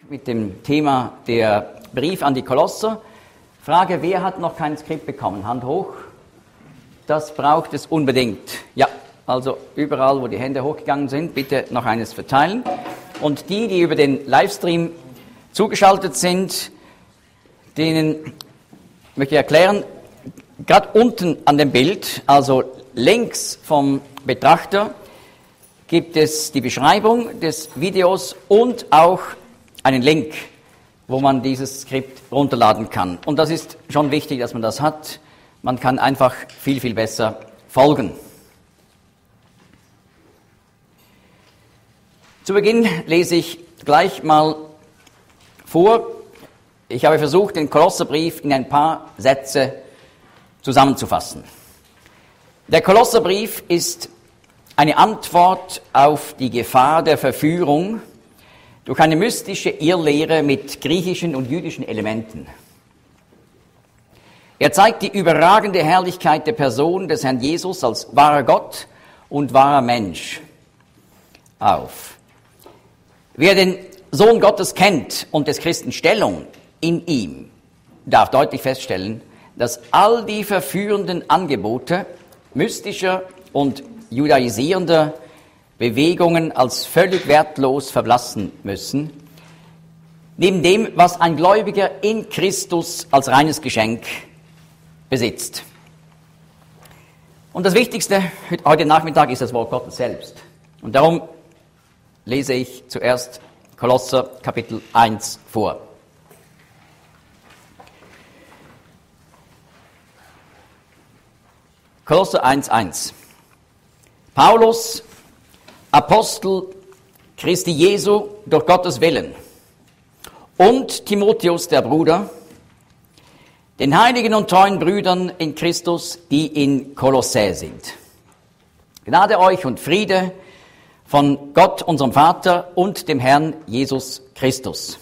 mit dem Thema der Brief an die Kolosser. Frage, wer hat noch kein Skript bekommen? Hand hoch. Das braucht es unbedingt. Ja, also überall, wo die Hände hochgegangen sind, bitte noch eines verteilen. Und die über den Livestream zugeschaltet sind, denen möchte ich erklären, gerade unten an dem Bild, also links vom Betrachter, gibt es die Beschreibung des Videos und auch einen Link, wo man dieses Skript runterladen kann. Und das ist schon wichtig, dass man das hat. Man kann einfach viel, viel besser folgen. Zu Beginn lese ich gleich mal vor. Ich habe versucht, den Kolosserbrief in ein paar Sätze zusammenzufassen. Der Kolosserbrief ist eine Antwort auf die Gefahr der Verführung durch eine mystische Irrlehre mit griechischen und jüdischen Elementen. Er zeigt die überragende Herrlichkeit der Person des Herrn Jesus als wahrer Gott und wahrer Mensch auf. Wer den Sohn Gottes kennt und des Christen Stellung in ihm, darf deutlich feststellen, dass all die verführenden Angebote mystischer und judaisierender Bewegungen als völlig wertlos verblassen müssen, neben dem, was ein Gläubiger in Christus als reines Geschenk besitzt. Und das Wichtigste heute Nachmittag ist das Wort Gottes selbst. Und darum lese ich zuerst Kolosser Kapitel 1 vor. Kolosser 1,1. Paulus, Apostel Christi Jesu durch Gottes Willen, und Timotheus, der Bruder, den heiligen und treuen Brüdern in Christus, die in Kolossä sind. Gnade euch und Friede von Gott, unserem Vater, und dem Herrn Jesus Christus.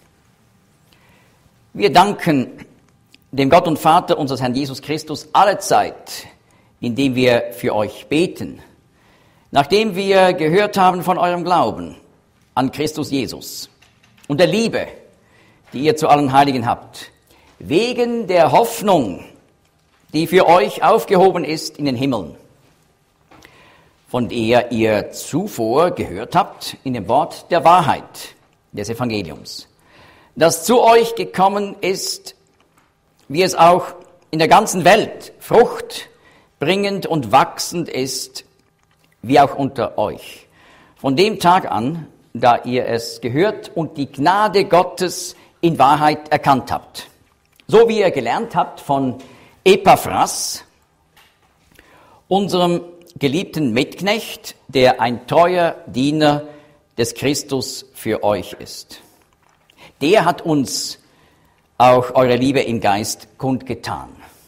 Wir danken dem Gott und Vater unseres Herrn Jesus Christus allezeit, indem wir für euch beten, nachdem wir gehört haben von eurem Glauben an Christus Jesus und der Liebe, die ihr zu allen Heiligen habt, wegen der Hoffnung, die für euch aufgehoben ist in den Himmeln, von der ihr zuvor gehört habt in dem Wort der Wahrheit des Evangeliums, das zu euch gekommen ist, wie es auch in der ganzen Welt Frucht bringend und wachsend ist, wie auch unter euch. Von dem Tag an, da ihr es gehört und die Gnade Gottes in Wahrheit erkannt habt. So wie ihr gelernt habt von Epaphras, unserem geliebten Mitknecht, der ein treuer Diener des Christus für euch ist. Der hat uns auch eure Liebe im Geist kundgetan.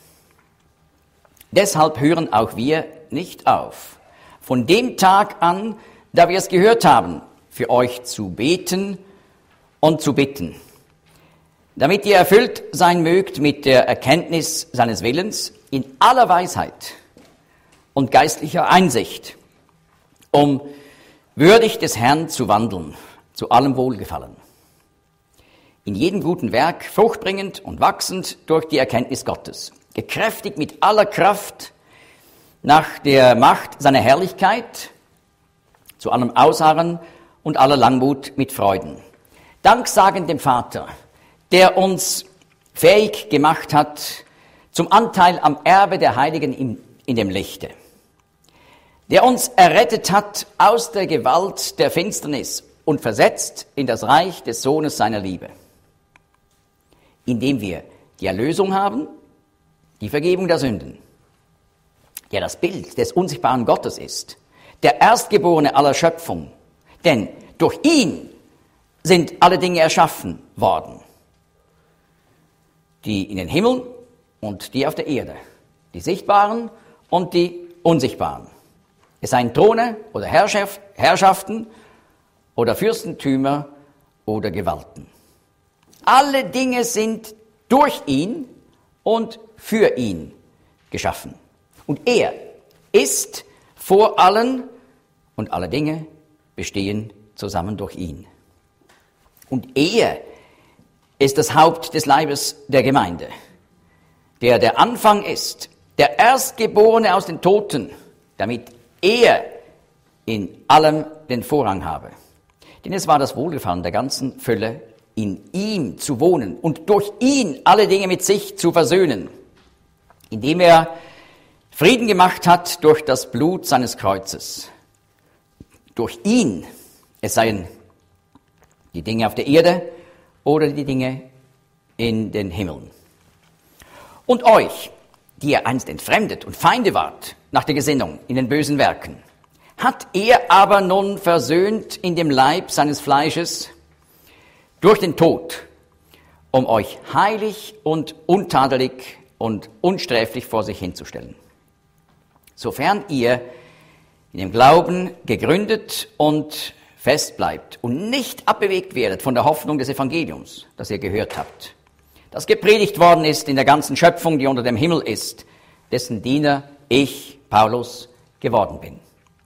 Deshalb hören auch wir nicht auf, von dem Tag an, da wir es gehört haben, für euch zu beten und zu bitten, damit ihr erfüllt sein mögt mit der Erkenntnis seines Willens in aller Weisheit und geistlicher Einsicht, um würdig des Herrn zu wandeln, zu allem Wohlgefallen, in jedem guten Werk fruchtbringend und wachsend durch die Erkenntnis Gottes, gekräftigt mit aller Kraft nach der Macht seiner Herrlichkeit, zu allem Ausharren und aller Langmut mit Freuden. Danksagend dem Vater, der uns fähig gemacht hat zum Anteil am Erbe der Heiligen in dem Lichte, der uns errettet hat aus der Gewalt der Finsternis und versetzt in das Reich des Sohnes seiner Liebe, indem wir die Erlösung haben, die Vergebung der Sünden, der das Bild des unsichtbaren Gottes ist, der Erstgeborene aller Schöpfung, denn durch ihn sind alle Dinge erschaffen worden, die in den Himmeln und die auf der Erde, die Sichtbaren und die Unsichtbaren. Es seien Throne oder Herrschaften oder Fürstentümer oder Gewalten. Alle Dinge sind durch ihn und für ihn geschaffen. Und er ist vor allen und alle Dinge bestehen zusammen durch ihn. Und er ist das Haupt des Leibes der Gemeinde, der Anfang ist, der Erstgeborene aus den Toten, damit er in allem den Vorrang habe. Denn es war das Wohlgefallen der ganzen Fülle, in ihm zu wohnen und durch ihn alle Dinge mit sich zu versöhnen, indem er Frieden gemacht hat durch das Blut seines Kreuzes. Durch ihn, es seien die Dinge auf der Erde oder die Dinge in den Himmeln. Und euch, die ihr einst entfremdet und Feinde wart, nach der Gesinnung in den bösen Werken, hat er aber nun versöhnt in dem Leib seines Fleisches durch den Tod, um euch heilig und untadelig und unsträflich vor sich hinzustellen. Sofern ihr in dem Glauben gegründet und fest bleibt und nicht abbewegt werdet von der Hoffnung des Evangeliums, das ihr gehört habt, das gepredigt worden ist in der ganzen Schöpfung, die unter dem Himmel ist, dessen Diener ich, Paulus, geworden bin.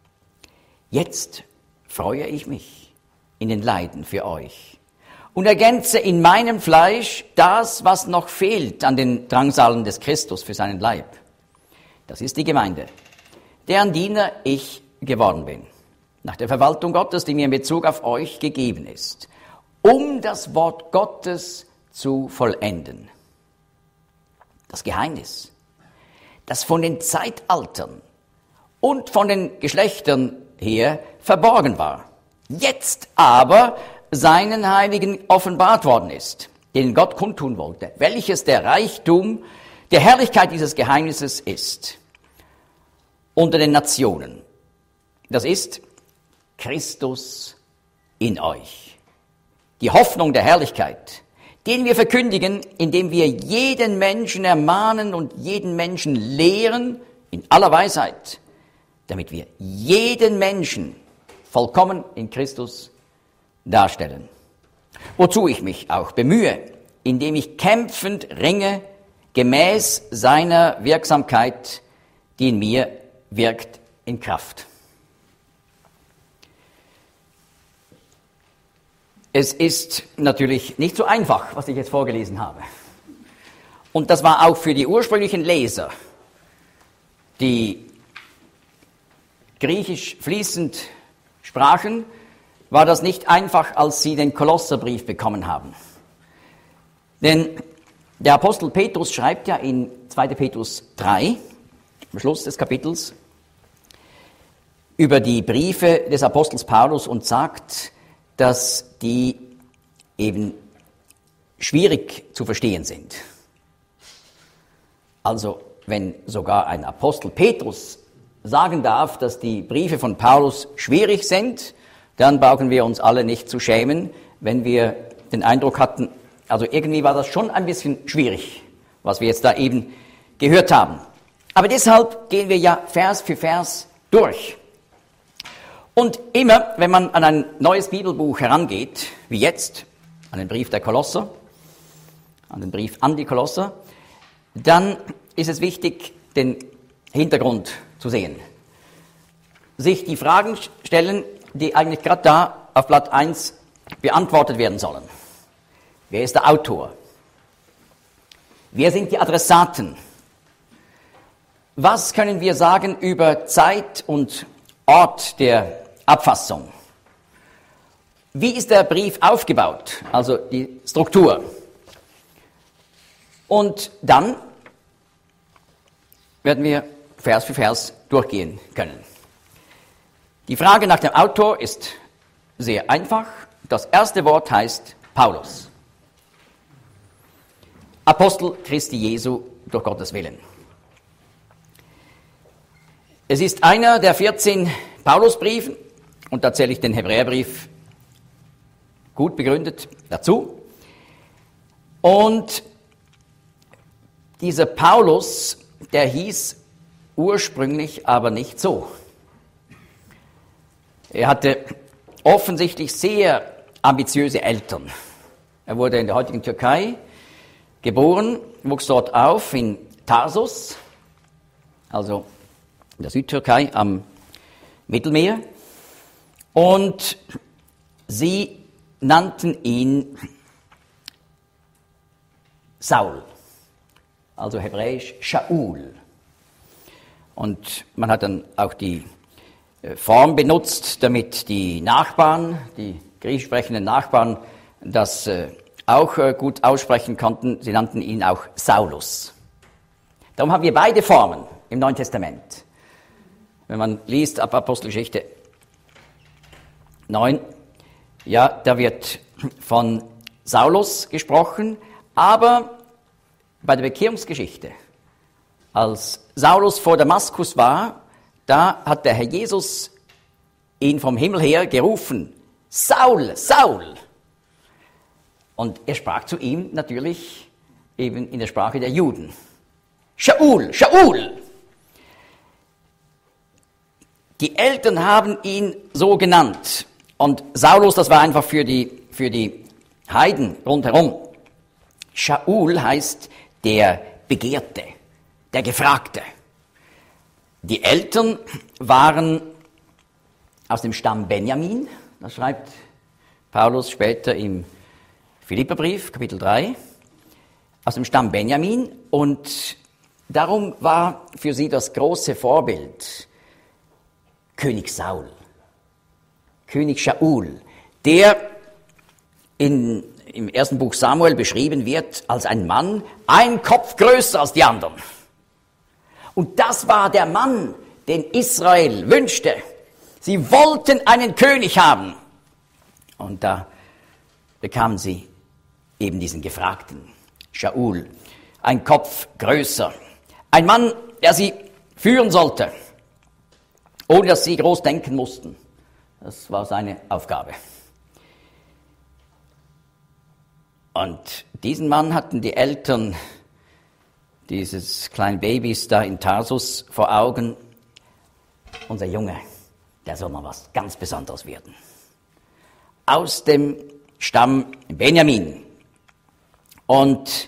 Jetzt freue ich mich in den Leiden für euch und ergänze in meinem Fleisch das, was noch fehlt an den Drangsalen des Christus für seinen Leib. Das ist die Gemeinde, deren Diener ich geworden bin, nach der Verwaltung Gottes, die mir in Bezug auf euch gegeben ist, um das Wort Gottes zu vollenden. Das Geheimnis, das von den Zeitaltern und von den Geschlechtern her verborgen war, jetzt aber seinen Heiligen offenbart worden ist, denen Gott kundtun wollte, welches der Reichtum der Herrlichkeit dieses Geheimnisses ist unter den Nationen. Das ist Christus in euch, die Hoffnung der Herrlichkeit, den wir verkündigen, indem wir jeden Menschen ermahnen und jeden Menschen lehren in aller Weisheit, damit wir jeden Menschen vollkommen in Christus darstellen. Wozu ich mich auch bemühe, indem ich kämpfend ringe, gemäß seiner Wirksamkeit, die in mir wirkt in Kraft. Es ist natürlich nicht so einfach, was ich jetzt vorgelesen habe. Und das war auch für die ursprünglichen Leser, die Griechisch fließend sprachen, war das nicht einfach, als sie den Kolosserbrief bekommen haben. Denn der Apostel Petrus schreibt ja in 2. Petrus 3, am Schluss des Kapitels, über die Briefe des Apostels Paulus und sagt, dass die eben schwierig zu verstehen sind. Also wenn sogar ein Apostel Petrus sagen darf, dass die Briefe von Paulus schwierig sind, dann brauchen wir uns alle nicht zu schämen, wenn wir den Eindruck hatten, also irgendwie war das schon ein bisschen schwierig, was wir jetzt da eben gehört haben. Aber deshalb gehen wir ja Vers für Vers durch. Und immer, wenn man an ein neues Bibelbuch herangeht, wie jetzt, an den Brief der Kolosser, an den Brief an die Kolosser, dann ist es wichtig, den Hintergrund zu sehen. Sich die Fragen stellen, die eigentlich gerade da auf Blatt 1 beantwortet werden sollen. Wer ist der Autor? Wer sind die Adressaten? Was können wir sagen über Zeit und Ort der Abfassung? Wie ist der Brief aufgebaut, also die Struktur? Und dann werden wir Vers für Vers durchgehen können. Die Frage nach dem Autor ist sehr einfach. Das erste Wort heißt Paulus. Apostel Christi Jesu durch Gottes Willen. Es ist einer der 14 Paulusbriefen, und da zähle ich den Hebräerbrief gut begründet dazu. Und dieser Paulus, der hieß ursprünglich aber nicht so. Er hatte offensichtlich sehr ambitiöse Eltern. Er wurde in der heutigen Türkei geboren, wuchs dort auf in Tarsus, also in der Südtürkei am Mittelmeer. Und sie nannten ihn Saul, also hebräisch Shaul. Und man hat dann auch die Form benutzt, damit die Nachbarn, die griechisch sprechenden Nachbarn, das auch gut aussprechen konnten. Sie nannten ihn auch Saulus. Darum haben wir beide Formen im Neuen Testament. Wenn man liest ab Apostelgeschichte 9, ja, da wird von Saulus gesprochen, aber bei der Bekehrungsgeschichte, als Saulus vor Damaskus war, da hat der Herr Jesus ihn vom Himmel her gerufen, Saul, Saul. Und er sprach zu ihm natürlich eben in der Sprache der Juden. Shaul, Shaul. Die Eltern haben ihn so genannt. Und Saulus, das war einfach für die Heiden rundherum. Shaul heißt der Begehrte, der Gefragte. Die Eltern waren aus dem Stamm Benjamin, das schreibt Paulus später im Philipperbrief, Kapitel 3, aus dem Stamm Benjamin, und darum war für sie das große Vorbild König Saul, König Shaul, der im ersten Buch Samuel beschrieben wird als ein Mann, ein Kopf größer als die anderen. Und das war der Mann, den Israel wünschte. Sie wollten einen König haben. Und da bekamen sie eben diesen Gefragten, Shaul, ein Kopf größer. Ein Mann, der sie führen sollte, ohne dass sie groß denken mussten. Das war seine Aufgabe. Und diesen Mann hatten die Eltern dieses kleinen Babys da in Tarsus vor Augen. Unser Junge, der soll mal was ganz Besonderes werden. Aus dem Stamm Benjamin. Und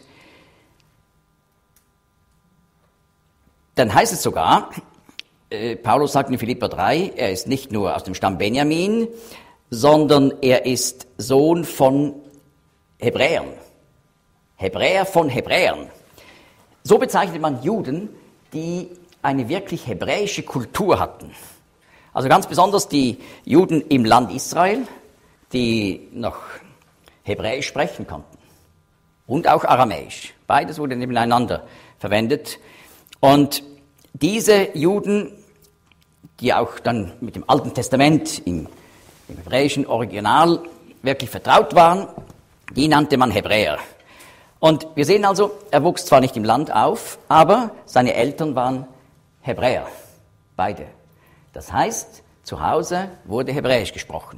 dann heißt es sogar, Paulus sagt in Philipper 3, er ist nicht nur aus dem Stamm Benjamin, sondern er ist Sohn von Hebräern. Hebräer von Hebräern. So bezeichnet man Juden, die eine wirklich hebräische Kultur hatten. Also ganz besonders die Juden im Land Israel, die noch Hebräisch sprechen konnten. Und auch Aramäisch. Beides wurde nebeneinander verwendet. Und diese Juden, die auch dann mit dem Alten Testament im hebräischen Original wirklich vertraut waren, die nannte man Hebräer. Und wir sehen also, er wuchs zwar nicht im Land auf, aber seine Eltern waren Hebräer, beide. Das heißt, zu Hause wurde Hebräisch gesprochen.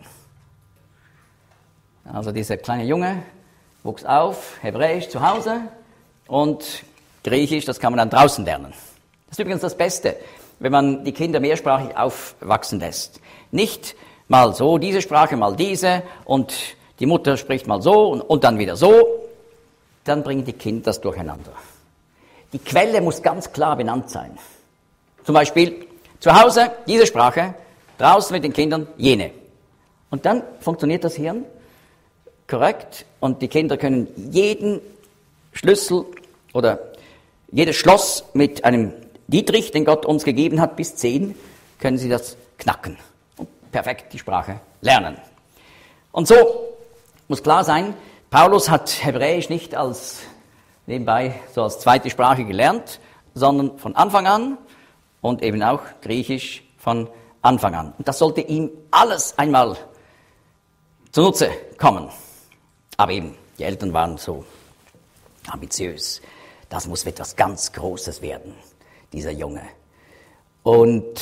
Also dieser kleine Junge wuchs auf, Hebräisch zu Hause, und Griechisch, das kann man dann draußen lernen. Das ist übrigens das Beste, wenn man die Kinder mehrsprachig aufwachsen lässt. Nicht mal so diese Sprache, mal diese, und die Mutter spricht mal so und dann wieder so. Dann bringen die Kinder das durcheinander. Die Quelle muss ganz klar benannt sein. Zum Beispiel zu Hause diese Sprache, draußen mit den Kindern jene. Und dann funktioniert das Hirn korrekt und die Kinder können jeden Schlüssel oder jedes Schloss mit einem Dietrich, den Gott uns gegeben hat, bis 10, können sie das knacken und perfekt die Sprache lernen. Und so muss klar sein, Paulus hat Hebräisch nicht nebenbei so als zweite Sprache gelernt, sondern von Anfang an und eben auch Griechisch von Anfang an. Und das sollte ihm alles einmal zunutze kommen. Aber eben, die Eltern waren so ambitiös. Das muss etwas ganz Großes werden, dieser Junge. Und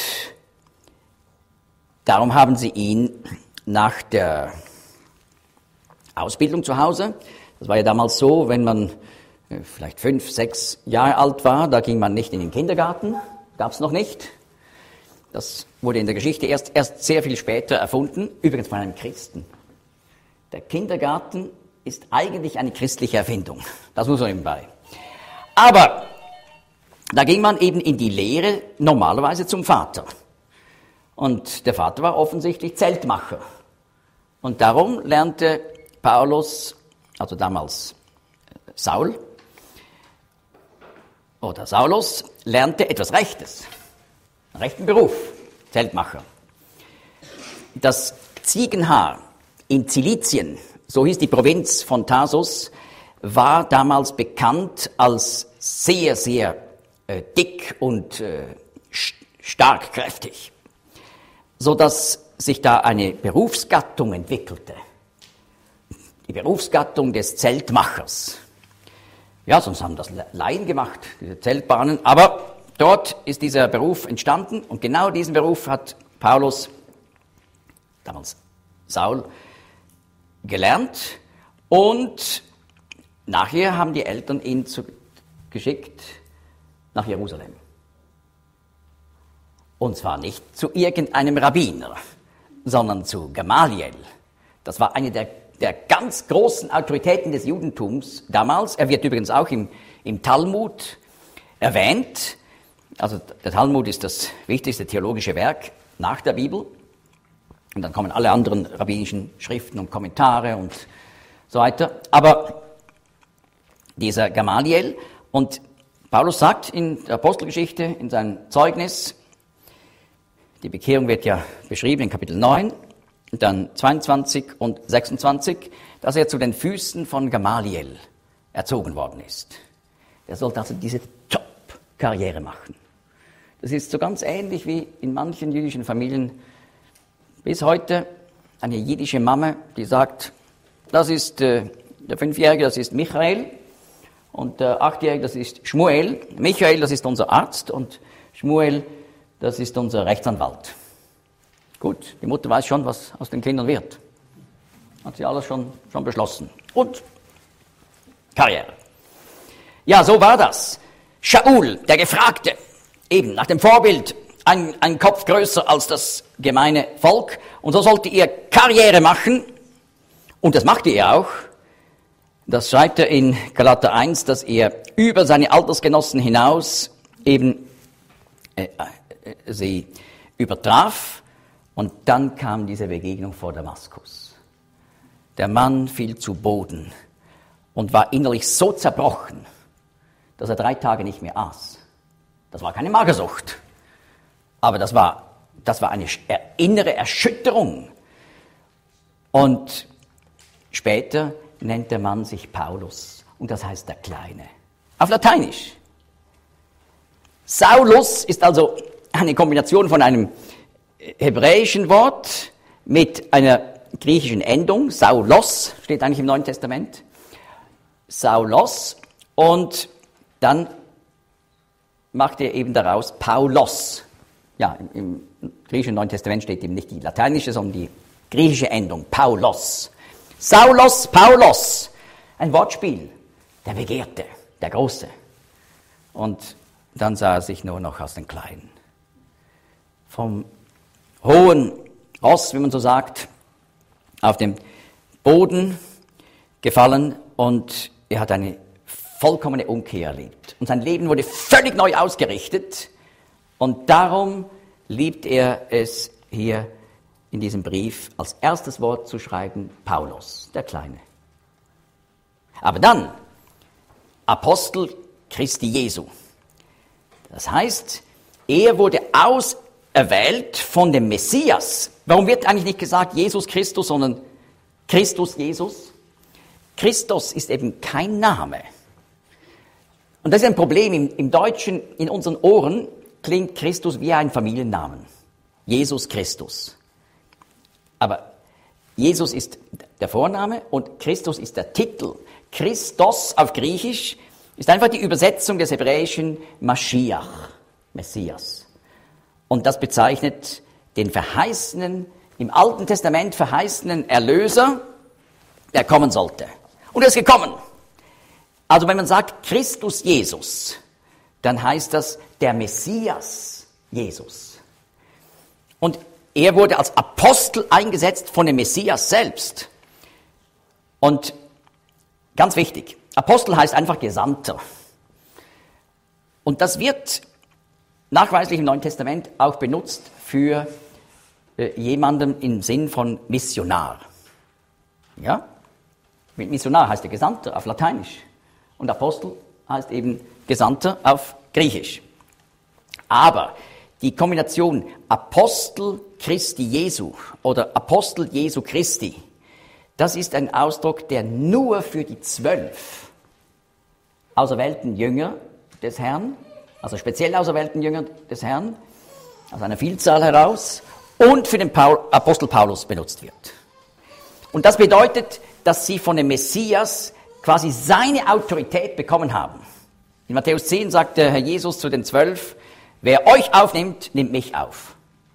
darum haben sie ihn nach der Ausbildung zu Hause, das war ja damals so, wenn man vielleicht 5, 6 Jahre alt war, da ging man nicht in den Kindergarten, gab es noch nicht. Das wurde in der Geschichte erst sehr viel später erfunden, übrigens von einem Christen. Der Kindergarten ist eigentlich eine christliche Erfindung, das muss man nebenbei. Aber da ging man eben in die Lehre normalerweise zum Vater. Und der Vater war offensichtlich Zeltmacher. Und darum lernte Paulus, also damals Saul, oder Saulus, lernte etwas Rechtes, einen rechten Beruf, Zeltmacher. Das Ziegenhaar in Zilizien, so hieß die Provinz von Tarsus, war damals bekannt als sehr, sehr dick und stark, kräftig, so dass sich da eine Berufsgattung entwickelte. Die Berufsgattung des Zeltmachers. Ja, sonst haben das Laien gemacht, diese Zeltbahnen, aber dort ist dieser Beruf entstanden und genau diesen Beruf hat Paulus, damals Saul, gelernt und nachher haben die Eltern ihn geschickt nach Jerusalem. Und zwar nicht zu irgendeinem Rabbiner, sondern zu Gamaliel. Das war eine der ganz großen Autoritäten des Judentums damals. Er wird übrigens auch im Talmud erwähnt. Also der Talmud ist das wichtigste theologische Werk nach der Bibel. Und dann kommen alle anderen rabbinischen Schriften und Kommentare und so weiter. Aber dieser Gamaliel, und Paulus sagt in der Apostelgeschichte, in seinem Zeugnis, die Bekehrung wird ja beschrieben in Kapitel 9, dann 22 und 26, dass er zu den Füßen von Gamaliel erzogen worden ist. Er sollte also diese Top-Karriere machen. Das ist so ganz ähnlich wie in manchen jüdischen Familien bis heute eine jiddische Mama, die sagt, das ist der 5-Jährige, das ist Michael, und der 8-Jährige, das ist Schmuel. Michael, das ist unser Arzt, und Schmuel, das ist unser Rechtsanwalt. Gut, die Mutter weiß schon, was aus den Kindern wird. Hat sie alles schon beschlossen. Und Karriere. Ja, so war das. Shaul, der Gefragte, eben nach dem Vorbild, ein Kopf größer als das gemeine Volk. Und so sollte er Karriere machen. Und das machte er auch. Das schreibt er in Galater 1, dass er über seine Altersgenossen hinaus eben sie übertraf. Und dann kam diese Begegnung vor Damaskus. Der Mann fiel zu Boden und war innerlich so zerbrochen, dass er 3 Tage nicht mehr aß. Das war keine Magersucht, aber das war eine innere Erschütterung. Und später nennt der Mann sich Paulus, und das heißt der Kleine. Auf Lateinisch. Saulus ist also eine Kombination von einem hebräischen Wort mit einer griechischen Endung. Saulos steht eigentlich im Neuen Testament. Saulos, und dann macht er eben daraus Paulos. Ja, im griechischen Neuen Testament steht eben nicht die lateinische, sondern die griechische Endung, Paulos. Saulos, Paulos, ein Wortspiel, der Begehrte, der Große. Und dann sah er sich nur noch aus den Kleinen. Vom hohen Ross, wie man so sagt, auf dem Boden gefallen, und er hat eine vollkommene Umkehr erlebt. Und sein Leben wurde völlig neu ausgerichtet, und darum liebt er es hier in diesem Brief als erstes Wort zu schreiben, Paulus, der Kleine. Aber dann Apostel Christi Jesu. Das heißt, er wurde auserwählt von dem Messias. Warum wird eigentlich nicht gesagt Jesus Christus, sondern Christus Jesus? Christus ist eben kein Name. Und das ist ein Problem. Im Deutschen, in unseren Ohren, klingt Christus wie ein Familiennamen. Jesus Christus. Aber Jesus ist der Vorname und Christus ist der Titel. Christos auf Griechisch ist einfach die Übersetzung des hebräischen Maschiach, Messias. Und das bezeichnet den verheißenen, im Alten Testament verheißenen Erlöser, der kommen sollte. Und er ist gekommen. Also wenn man sagt Christus Jesus, dann heißt das der Messias Jesus. Und er wurde als Apostel eingesetzt von dem Messias selbst. Und ganz wichtig, Apostel heißt einfach Gesandter. Und das wird nachweislich im Neuen Testament auch benutzt für jemanden im Sinn von Missionar. Ja? Missionar heißt ja Gesandter auf Lateinisch. Und Apostel heißt eben Gesandter auf Griechisch. Aber die Kombination Apostel Christi Jesu oder Apostel Jesu Christi, das ist ein Ausdruck, der nur für die 12 auserwählten Jünger des Herrn, also speziell auserwählten Jünger des Herrn, aus einer Vielzahl heraus, und für den Apostel Paulus benutzt wird. Und das bedeutet, dass sie von dem Messias quasi seine Autorität bekommen haben. In Matthäus 10 sagt der Herr Jesus zu den 12, wer euch aufnimmt, nimmt mich auf.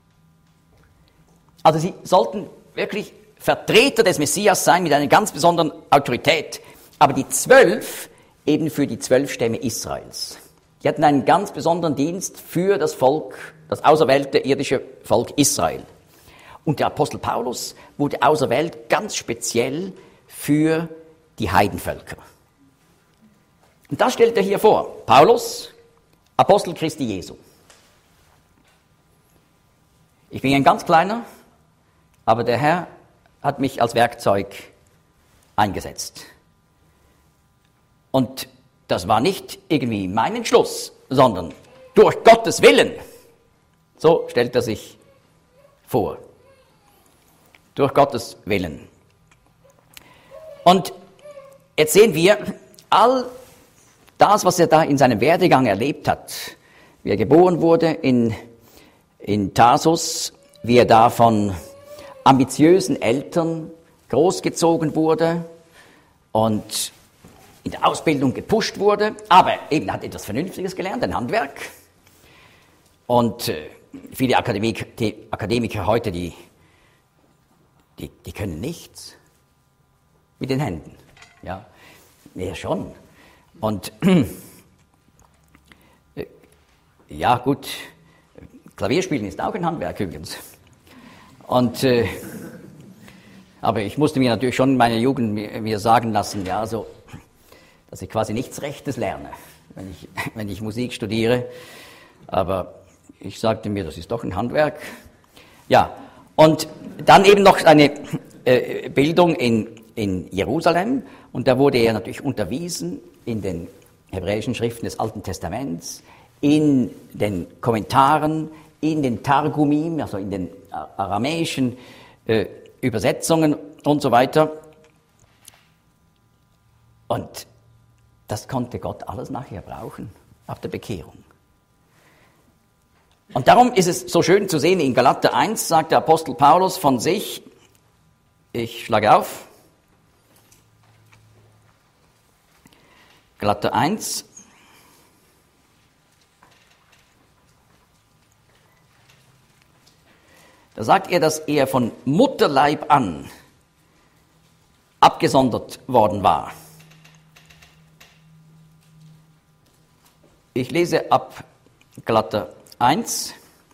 Also sie sollten wirklich Vertreter des Messias sein mit einer ganz besonderen Autorität. Aber die 12 eben für die 12 Stämme Israels. Die hatten einen ganz besonderen Dienst für das Volk, das auserwählte irdische Volk Israel. Und der Apostel Paulus wurde auserwählt ganz speziell für die Heidenvölker. Und das stellt er hier vor. Paulus, Apostel Christi Jesu. Ich bin ein ganz kleiner, aber der Herr hat mich als Werkzeug eingesetzt. Und das war nicht irgendwie mein Entschluss, sondern durch Gottes Willen. So stellt er sich vor. Durch Gottes Willen. Und jetzt sehen wir, all das, was er da in seinem Werdegang erlebt hat, wie er geboren wurde in Tarsus, wie er da von ambitiösen Eltern großgezogen wurde und in der Ausbildung gepusht wurde, aber eben hat etwas Vernünftiges gelernt, ein Handwerk. Und viele Akademiker heute, die können nichts mit den Händen. Ja, schon. Und ja gut, Klavierspielen ist auch ein Handwerk übrigens. Und aber ich musste mir natürlich schon in meiner Jugend mir sagen lassen, ja, so, dass ich quasi nichts Rechtes lerne, wenn ich Musik studiere. Aber ich sagte mir, das ist doch ein Handwerk. Ja, und dann eben noch eine Bildung in Jerusalem. Und da wurde er natürlich unterwiesen in den hebräischen Schriften des Alten Testaments, in den Kommentaren, in den Targumim, also in den aramäischen Übersetzungen und so weiter. Und das konnte Gott alles nachher brauchen, ab der Bekehrung. Und darum ist es so schön zu sehen, in Galater 1 sagt der Apostel Paulus von sich, ich schlage auf, Galater 1, da sagt er, dass er von Mutterleib an abgesondert worden war. Ich lese ab Galater 1,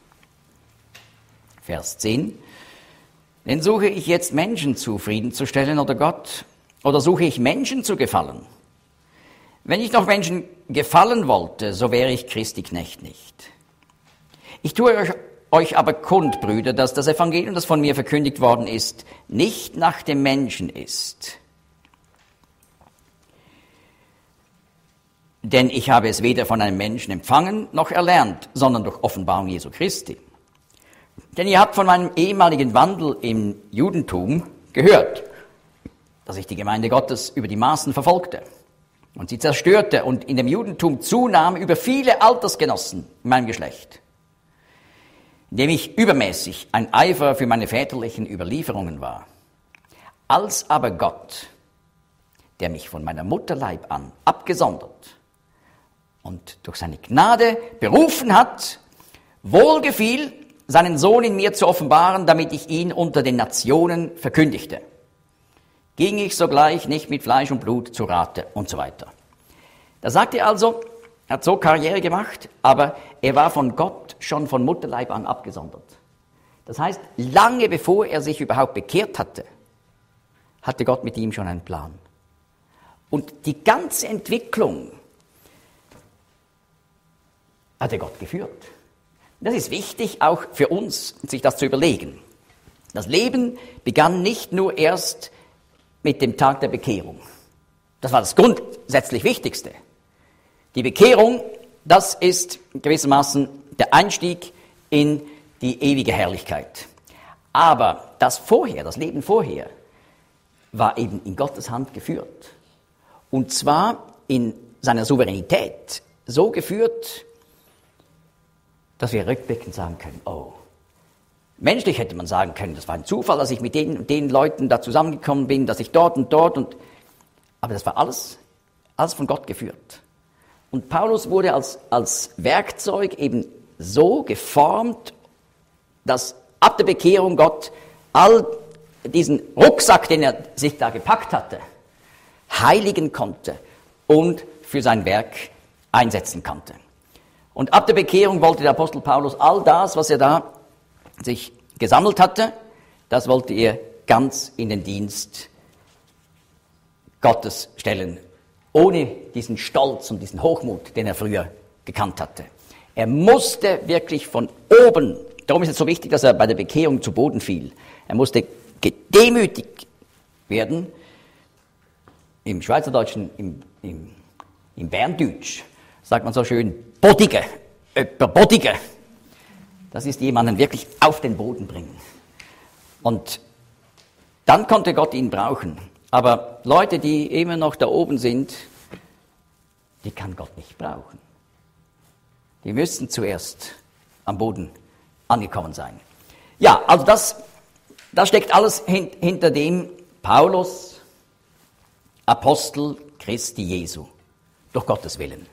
Vers 10. Denn suche ich jetzt Menschen zufriedenzustellen oder Gott? Oder suche ich Menschen zu gefallen? Wenn ich noch Menschen gefallen wollte, so wäre ich Christi Knecht nicht. Ich tue euch aber kund, Brüder, dass das Evangelium, das von mir verkündigt worden ist, nicht nach dem Menschen ist. Denn ich habe es weder von einem Menschen empfangen noch erlernt, sondern durch Offenbarung Jesu Christi. Denn ihr habt von meinem ehemaligen Wandel im Judentum gehört, dass ich die Gemeinde Gottes über die Maßen verfolgte und sie zerstörte und in dem Judentum zunahm über viele Altersgenossen in meinem Geschlecht, indem ich übermäßig ein Eifer für meine väterlichen Überlieferungen war. Als aber Gott, der mich von meiner Mutterleib an abgesondert und durch seine Gnade berufen hat, wohlgefiel, seinen Sohn in mir zu offenbaren, damit ich ihn unter den Nationen verkündigte. Ging ich sogleich nicht mit Fleisch und Blut zu Rate und so weiter. Da sagt er also, er hat so Karriere gemacht, aber er war von Gott schon von Mutterleib an abgesondert. Das heißt, lange bevor er sich überhaupt bekehrt hatte Gott mit ihm schon einen Plan. Und die ganze Entwicklung hatte Gott geführt. Das ist wichtig, auch für uns, sich das zu überlegen. Das Leben begann nicht nur erst mit dem Tag der Bekehrung. Das war das grundsätzlich Wichtigste. Die Bekehrung, das ist gewissermaßen der Einstieg in die ewige Herrlichkeit. Aber das Leben vorher, war eben in Gottes Hand geführt. Und zwar in seiner Souveränität so geführt, dass wir rückblickend sagen können, oh, menschlich hätte man sagen können, das war ein Zufall, dass ich mit den Leuten da zusammengekommen bin, dass ich dort und aber das war alles von Gott geführt. Und Paulus wurde als Werkzeug eben so geformt, dass ab der Bekehrung Gott all diesen Rucksack, den er sich da gepackt hatte, heiligen konnte und für sein Werk einsetzen konnte. Und ab der Bekehrung wollte der Apostel Paulus all das, was er da sich gesammelt hatte, das wollte er ganz in den Dienst Gottes stellen, ohne diesen Stolz und diesen Hochmut, den er früher gekannt hatte. Er musste wirklich von oben, darum ist es so wichtig, dass er bei der Bekehrung zu Boden fiel, er musste gedemütigt werden, im Schweizerdeutschen, im Berndeutsch, sagt man so schön, bodige. Das ist jemanden wirklich auf den Boden bringen. Und dann konnte Gott ihn brauchen. Aber Leute, die immer noch da oben sind, die kann Gott nicht brauchen. Die müssen zuerst am Boden angekommen sein. Ja, also das steckt alles hinter dem Paulus, Apostel Christi Jesu, durch Gottes Willen.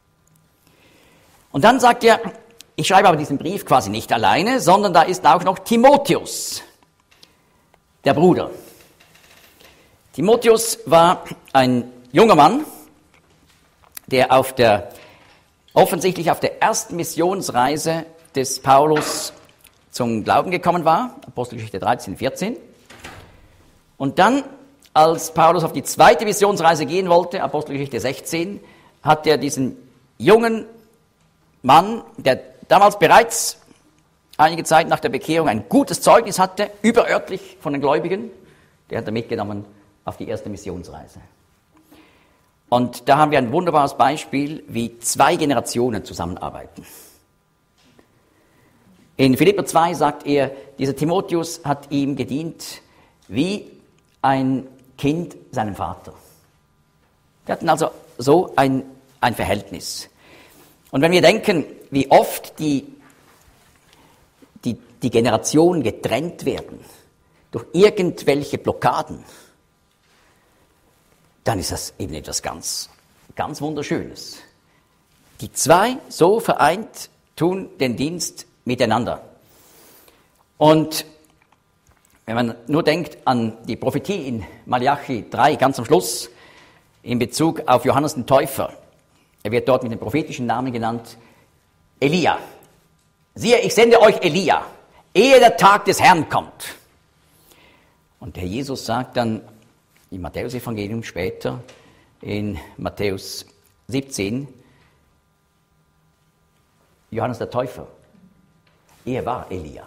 Und dann sagt er, ich schreibe aber diesen Brief quasi nicht alleine, sondern da ist auch noch Timotheus, der Bruder. Timotheus war ein junger Mann, der offensichtlich auf der ersten Missionsreise des Paulus zum Glauben gekommen war, Apostelgeschichte 13, 14. Und dann, als Paulus auf die zweite Missionsreise gehen wollte, Apostelgeschichte 16, hat er diesen jungen Mann, der damals bereits einige Zeit nach der Bekehrung ein gutes Zeugnis hatte, überörtlich von den Gläubigen, der hat er mitgenommen auf die erste Missionsreise. Und da haben wir ein wunderbares Beispiel, wie zwei Generationen zusammenarbeiten. In Philipper 2 sagt er, dieser Timotheus hat ihm gedient wie ein Kind seinem Vater. Die hatten also so ein Verhältnis. Und wenn wir denken, wie oft die Generationen getrennt werden durch irgendwelche Blockaden, dann ist das eben etwas ganz, ganz Wunderschönes. Die zwei so vereint tun den Dienst miteinander. Und wenn man nur denkt an die Prophetie in Malachi 3, ganz am Schluss, in Bezug auf Johannes den Täufer, er wird dort mit dem prophetischen Namen genannt, Elia. Siehe, ich sende euch Elia, ehe der Tag des Herrn kommt. Und der Jesus sagt dann im Matthäus-Evangelium später, in Matthäus 17, Johannes der Täufer, er war Elia.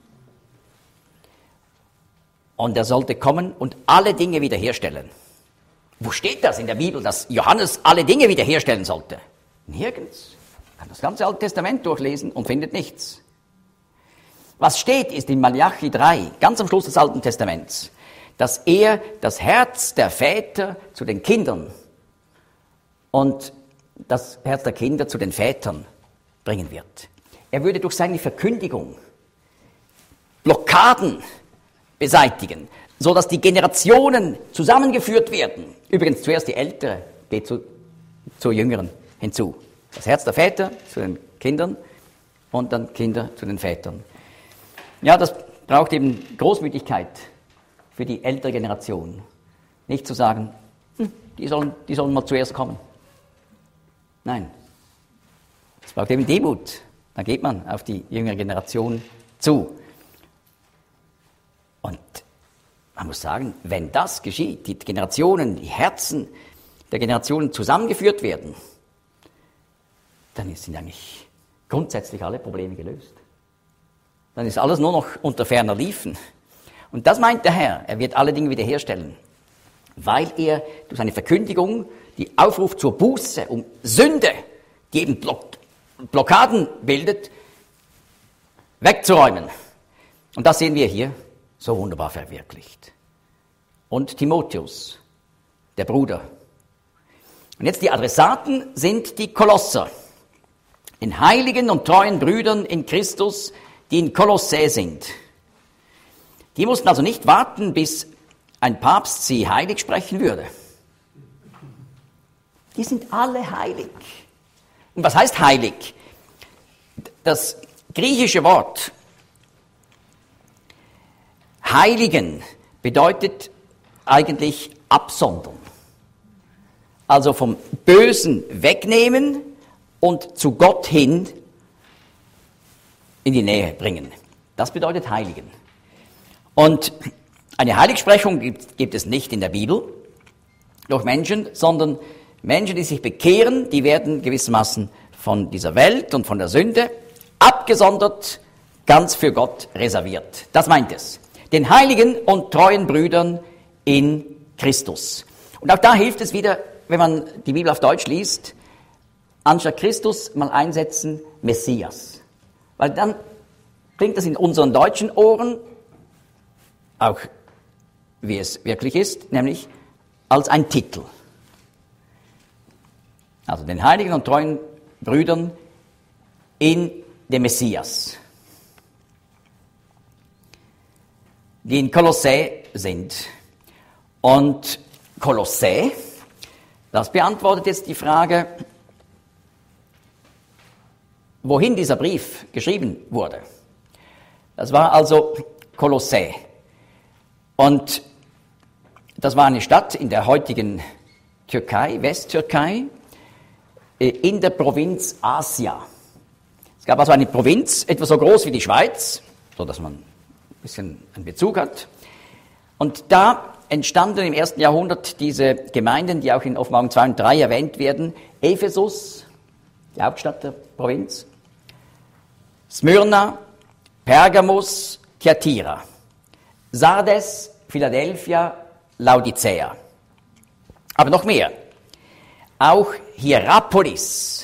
Und er sollte kommen und alle Dinge wiederherstellen. Wo steht das in der Bibel, dass Johannes alle Dinge wiederherstellen sollte? Nirgends. Man kann das ganze Alte Testament durchlesen und findet nichts. Was steht, ist in Malachi 3, ganz am Schluss des Alten Testaments, dass er das Herz der Väter zu den Kindern und das Herz der Kinder zu den Vätern bringen wird. Er würde durch seine Verkündigung Blockaden beseitigen, so dass die Generationen zusammengeführt werden. Übrigens zuerst die Ältere geht zur Jüngeren hinzu. Das Herz der Väter zu den Kindern und dann Kinder zu den Vätern. Ja, das braucht eben Großmütigkeit für die ältere Generation. Nicht zu sagen, die sollen mal zuerst kommen. Nein, es braucht eben Demut. Dann geht man auf die jüngere Generation zu. Und man muss sagen, wenn das geschieht, die Generationen, die Herzen der Generationen zusammengeführt werden, dann sind eigentlich grundsätzlich alle Probleme gelöst. Dann ist alles nur noch unter ferner Liefen. Und das meint der Herr, er wird alle Dinge wiederherstellen. weil er durch seine Verkündigung die Aufruf zur Buße um Sünde, die eben Blockaden bildet, wegzuräumen. Und das sehen wir hier so wunderbar verwirklicht. Und Timotheus, der Bruder. Und jetzt die Adressaten sind die Kolosser, den heiligen und treuen Brüdern in Christus, die in Kolossä sind. Die mussten also nicht warten, bis ein Papst sie heilig sprechen würde. Die sind alle heilig. Und was heißt heilig? Das griechische Wort heiligen bedeutet eigentlich absondern. Also vom Bösen wegnehmen und zu Gott hin in die Nähe bringen. Das bedeutet heiligen. Und eine Heiligsprechung gibt es nicht in der Bibel durch Menschen, sondern Menschen, die sich bekehren, die werden gewissermaßen von dieser Welt und von der Sünde abgesondert, ganz für Gott reserviert. Das meint es. Den heiligen und treuen Brüdern in Christus. Und auch da hilft es wieder, wenn man die Bibel auf Deutsch liest, anstatt Christus mal einsetzen Messias. Weil dann klingt das in unseren deutschen Ohren auch, wie es wirklich ist, nämlich als ein Titel. Also den heiligen und treuen Brüdern in dem Messias, die in Kolossä sind. Und Kolossä, das beantwortet jetzt die Frage, wohin dieser Brief geschrieben wurde. Das war also Kolossä. Und das war eine Stadt in der heutigen Türkei, Westtürkei, in der Provinz Asia. Es gab also eine Provinz, etwa so groß wie die Schweiz, so dass man ein bisschen einen Bezug hat. Und da entstanden im 1. Jahrhundert diese Gemeinden, die auch in Offenbarung 2 und 3 erwähnt werden. Ephesus, die Hauptstadt der Provinz, Smyrna, Pergamus, Thyatira, Sardes, Philadelphia, Laodicea. Aber noch mehr. Auch Hierapolis.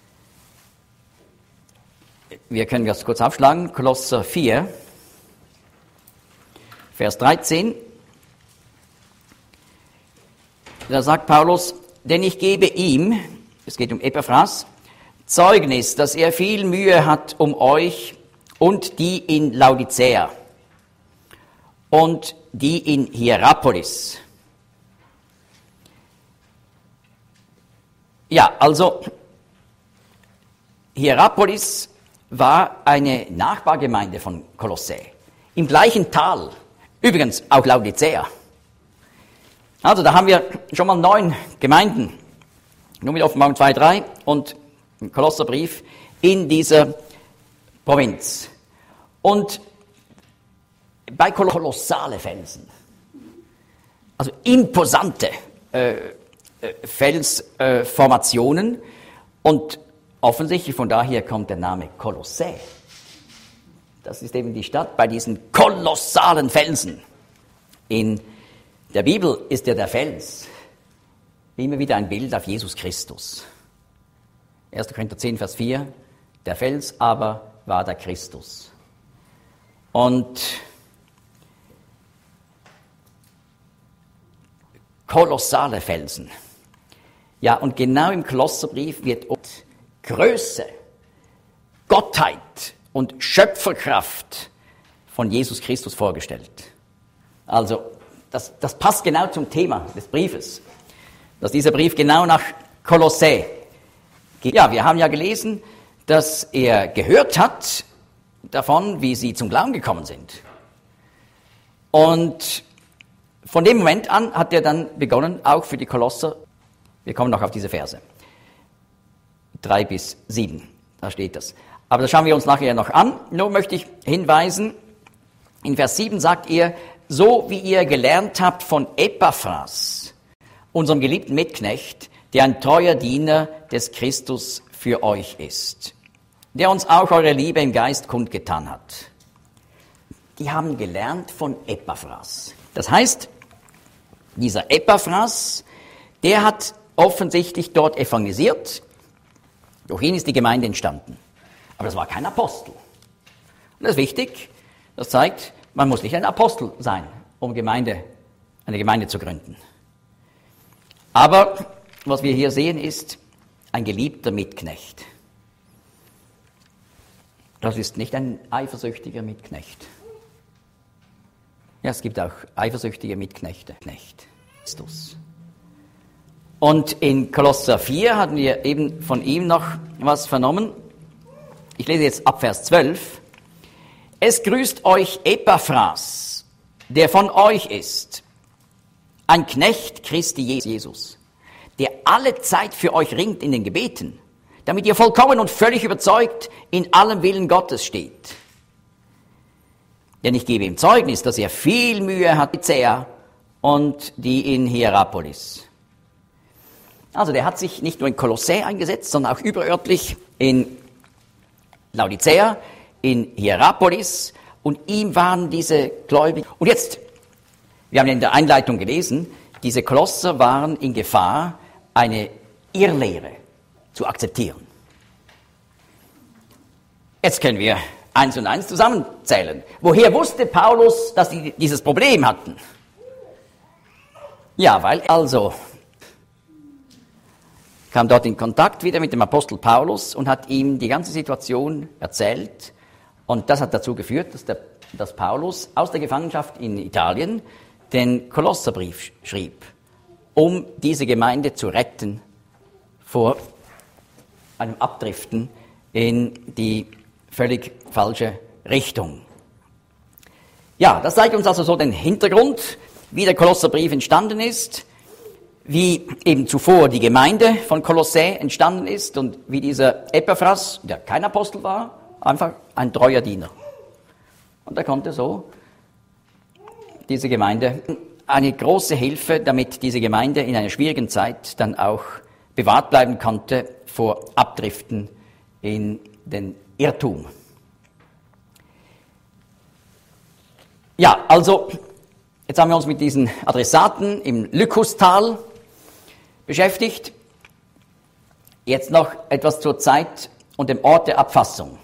Wir können das kurz aufschlagen. Kolosser 4, Vers 13. Da sagt Paulus, denn ich gebe ihm, es geht um Epaphras, Zeugnis, dass er viel Mühe hat um euch und die in Laodicea und die in Hierapolis. Ja, also Hierapolis war eine Nachbargemeinde von Kolossä, im gleichen Tal, übrigens auch Laodicea. Also da haben wir schon mal 9 Gemeinden, nur mit Offenbarung 2, 3 und im Kolosserbrief in dieser Provinz. Und bei kolossale Felsen, also imposante Felsformationen und offensichtlich von daher kommt der Name Kolossä. Das ist eben die Stadt bei diesen kolossalen Felsen. In der Bibel ist ja der Fels immer wieder ein Bild auf Jesus Christus. 1. Korinther 10, Vers 4, der Fels aber war der Christus. Und kolossale Felsen. Ja, und genau im Kolosserbrief wird Größe, Gottheit und Schöpferkraft von Jesus Christus vorgestellt. Also, das passt genau zum Thema des Briefes, dass dieser Brief genau nach Kolossä geht. Ja, wir haben ja gelesen, dass er gehört hat davon, wie sie zum Glauben gekommen sind. Und von dem Moment an hat er dann begonnen, auch für die Kolosser, wir kommen noch auf diese Verse, 3 bis 7, da steht das. Aber das schauen wir uns nachher noch an. Nur möchte ich hinweisen, in Vers 7 sagt er, so wie ihr gelernt habt von Epaphras, unserem geliebten Mitknecht, der ein treuer Diener des Christus für euch ist, der uns auch eure Liebe im Geist kundgetan hat. Die haben gelernt von Epaphras. Das heißt, Dieser Epaphras, der hat offensichtlich dort evangelisiert. Durch ihn ist die Gemeinde entstanden. Aber das war kein Apostel. Und das ist wichtig. Das zeigt, man muss nicht ein Apostel sein, um eine Gemeinde zu gründen. Aber was wir hier sehen, ist ein geliebter Mitknecht. Das ist nicht ein eifersüchtiger Mitknecht. Ja, es gibt auch eifersüchtige Mitknechte. Christus. Und in Kolosser 4 hatten wir eben von ihm noch was vernommen. Ich lese jetzt ab Vers 12. Es grüßt euch Epaphras, der von euch ist, ein Knecht Christi Jesus, der alle Zeit für euch ringt in den Gebeten, damit ihr vollkommen und völlig überzeugt in allem Willen Gottes steht. Denn ich gebe ihm Zeugnis, dass er viel Mühe hat, Laodicea und die in Hierapolis. Also der hat sich nicht nur in Kolossä eingesetzt, sondern auch überörtlich in Laodicea, in Hierapolis, und ihm waren diese Gläubigen. Und jetzt, wir haben in der Einleitung gelesen, diese Kolosser waren in Gefahr, eine Irrlehre zu akzeptieren. Jetzt können wir 1 und 1 zusammenzählen. Woher wusste Paulus, dass sie dieses Problem hatten? Ja, weil kam dort in Kontakt wieder mit dem Apostel Paulus und hat ihm die ganze Situation erzählt. Und das hat dazu geführt, dass Paulus aus der Gefangenschaft in Italien den Kolosserbrief schrieb, um diese Gemeinde zu retten vor einem Abdriften in die völlig falsche Richtung. Ja, das zeigt uns also so den Hintergrund, wie der Kolosserbrief entstanden ist, wie eben zuvor die Gemeinde von Kolossä entstanden ist und wie dieser Epaphras, der kein Apostel war, einfach ein treuer Diener. Und er konnte so diese Gemeinde eine große Hilfe, damit diese Gemeinde in einer schwierigen Zeit dann auch bewahrt bleiben konnte vor Abdriften in den Irrtum. Ja, also jetzt haben wir uns mit diesen Adressaten im Lykustal beschäftigt. Jetzt noch etwas zur Zeit und dem Ort der Abfassung.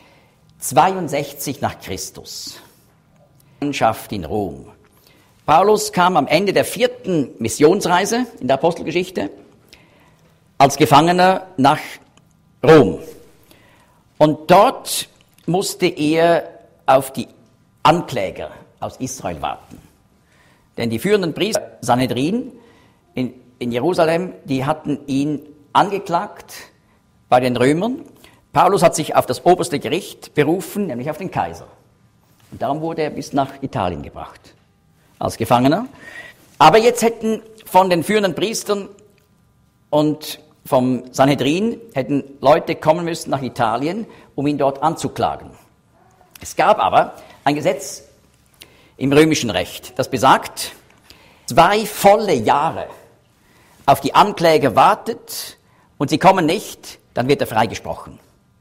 62 nach Christus. Gemeinschaft in Rom. Paulus kam am Ende der 4. Missionsreise in der Apostelgeschichte als Gefangener nach Rom. Und dort musste er auf die Ankläger aus Israel warten. Denn die führenden Priester Sanhedrin in Jerusalem, die hatten ihn angeklagt bei den Römern. Paulus hat sich auf das oberste Gericht berufen, nämlich auf den Kaiser. Und darum wurde er bis nach Italien gebracht, als Gefangener. Aber jetzt hätten von den führenden Priestern und vom Sanhedrin hätten Leute kommen müssen nach Italien, um ihn dort anzuklagen. Es gab aber ein Gesetz im römischen Recht, das besagt, 2 volle Jahre auf die Ankläger wartet und sie kommen nicht, dann wird er freigesprochen.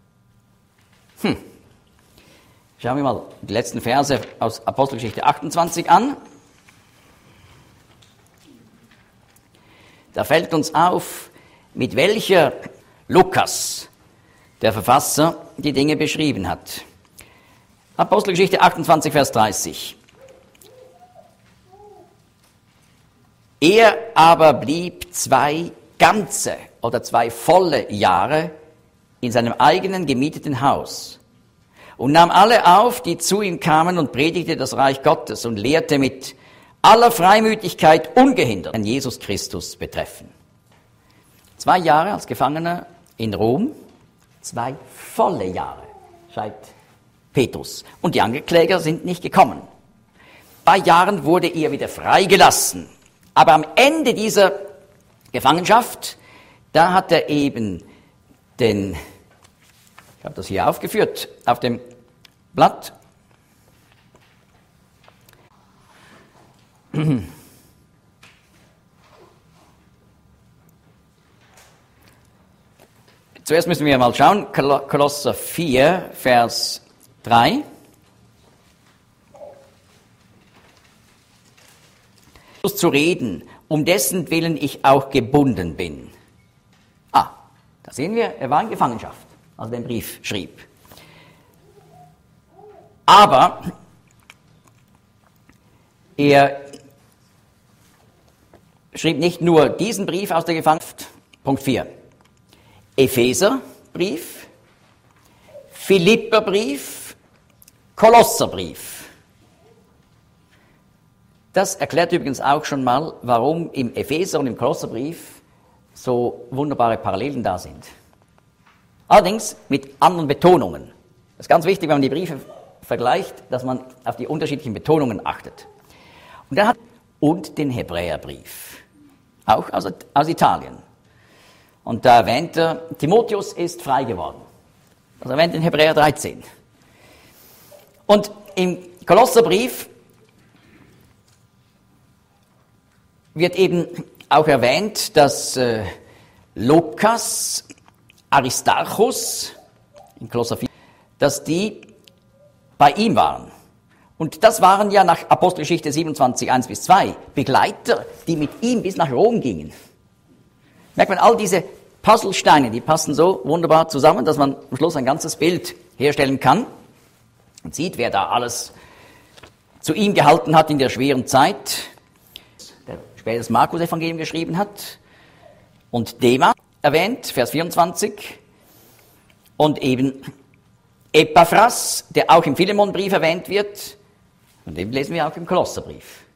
Schauen wir mal die letzten Verse aus Apostelgeschichte 28 an. Da fällt uns auf, mit welcher Lukas, der Verfasser, die Dinge beschrieben hat. Apostelgeschichte 28, Vers 30. Er aber blieb 2 ganze oder 2 volle Jahre in seinem eigenen gemieteten Haus und nahm alle auf, die zu ihm kamen, und predigte das Reich Gottes und lehrte mit aller Freimütigkeit ungehindert an Jesus Christus betreffen. 2 Jahre als Gefangener in Rom, 2 volle Jahre, schreibt Petrus. Und die Ankläger sind nicht gekommen. 2 Jahren wurde er wieder freigelassen. Aber am Ende dieser Gefangenschaft, da hat er eben ich habe das hier aufgeführt, auf dem Blatt. Zuerst müssen wir mal schauen, Kolosser 4, Vers 3. zu reden, um dessen Willen ich auch gebunden bin. Da sehen wir, er war in Gefangenschaft, als er den Brief schrieb. Aber er schrieb nicht nur diesen Brief aus der Gefangenschaft. Punkt 4. Epheserbrief, Philipperbrief, Kolosserbrief. Das erklärt übrigens auch schon mal, warum im Epheser- und im Kolosserbrief so wunderbare Parallelen da sind. Allerdings mit anderen Betonungen. Das ist ganz wichtig, wenn man die Briefe vergleicht, dass man auf die unterschiedlichen Betonungen achtet. Und den Hebräerbrief, auch aus Italien. Und da erwähnt er, Timotheus ist frei geworden. Also erwähnt in Hebräer 13. Und im Kolosserbrief wird eben auch erwähnt, dass Lukas, Aristarchus, in Kolosser 4, dass die bei ihm waren. Und das waren ja nach Apostelgeschichte 27, 1-2 Begleiter, die mit ihm bis nach Rom gingen. Merkt man, all diese Puzzlesteine, die passen so wunderbar zusammen, dass man am Schluss ein ganzes Bild herstellen kann und sieht, wer da alles zu ihm gehalten hat in der schweren Zeit, der später das Markus-Evangelium geschrieben hat, und Demas erwähnt, Vers 24, und eben Epaphras, der auch im Philemonbrief erwähnt wird, und den lesen wir auch im Kolosserbrief.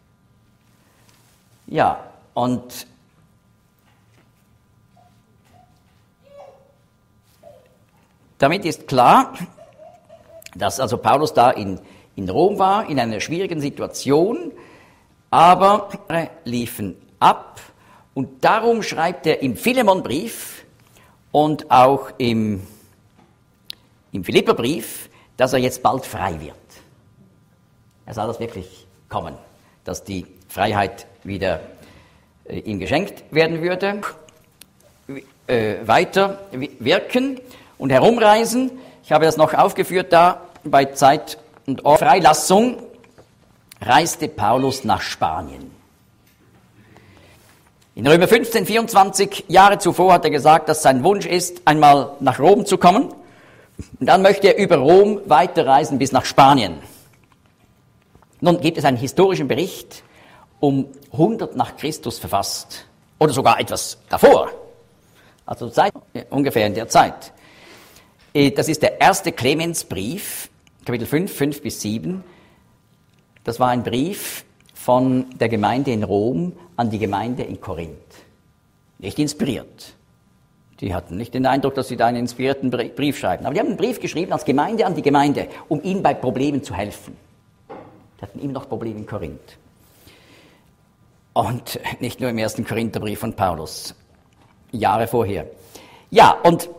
Ja, und damit ist klar, dass also Paulus da in Rom war, in einer schwierigen Situation, aber liefen ab, und darum schreibt er im Philemonbrief und auch im Philipperbrief, dass er jetzt bald frei wird. Er sah das wirklich kommen, dass die Freiheit wieder ihm geschenkt werden würde. Weiter wirken und herumreisen. Ich habe das noch aufgeführt da, bei Zeit und Ort. Freilassung reiste Paulus nach Spanien. In Römer 15, 24 Jahre zuvor hat er gesagt, dass sein Wunsch ist, einmal nach Rom zu kommen. Und dann möchte er über Rom weiterreisen bis nach Spanien. Nun gibt es einen historischen Bericht um 100 nach Christus verfasst. Oder sogar etwas davor. Also ungefähr in der Zeit. Das ist der erste Clemensbrief, Kapitel 5, 5-7. Das war ein Brief von der Gemeinde in Rom an die Gemeinde in Korinth. Nicht inspiriert. Die hatten nicht den Eindruck, dass sie da einen inspirierten Brief schreiben. Aber die haben einen Brief geschrieben als Gemeinde an die Gemeinde, um ihnen bei Problemen zu helfen. Die hatten immer noch Probleme in Korinth. Und nicht nur im ersten Korintherbrief von Paulus, Jahre vorher. Ja, und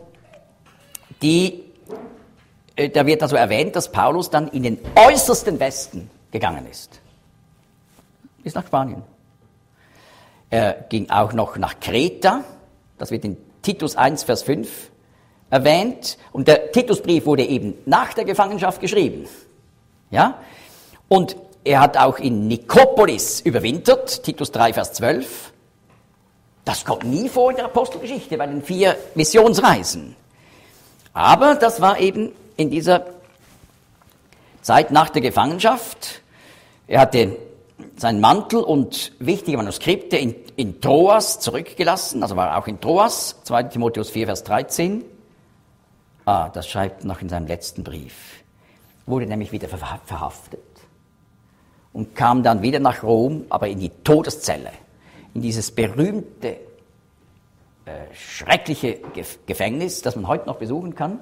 da wird also erwähnt, dass Paulus dann in den äußersten Westen gegangen ist. Bis nach Spanien. Er ging auch noch nach Kreta, das wird in Titus 1, Vers 5 erwähnt. Und der Titusbrief wurde eben nach der Gefangenschaft geschrieben. Ja? Und er hat auch in Nikopolis überwintert, Titus 3, Vers 12. Das kommt nie vor in der Apostelgeschichte bei den 4 Missionsreisen. Aber das war eben in dieser Zeit nach der Gefangenschaft. Er hatte seinen Mantel und wichtige Manuskripte in Troas zurückgelassen, also war auch in Troas, 2 Timotheus 4, Vers 13. Das schreibt noch in seinem letzten Brief. Wurde nämlich wieder verhaftet und kam dann wieder nach Rom, aber in die Todeszelle, in dieses berühmte, schreckliche Gefängnis, das man heute noch besuchen kann.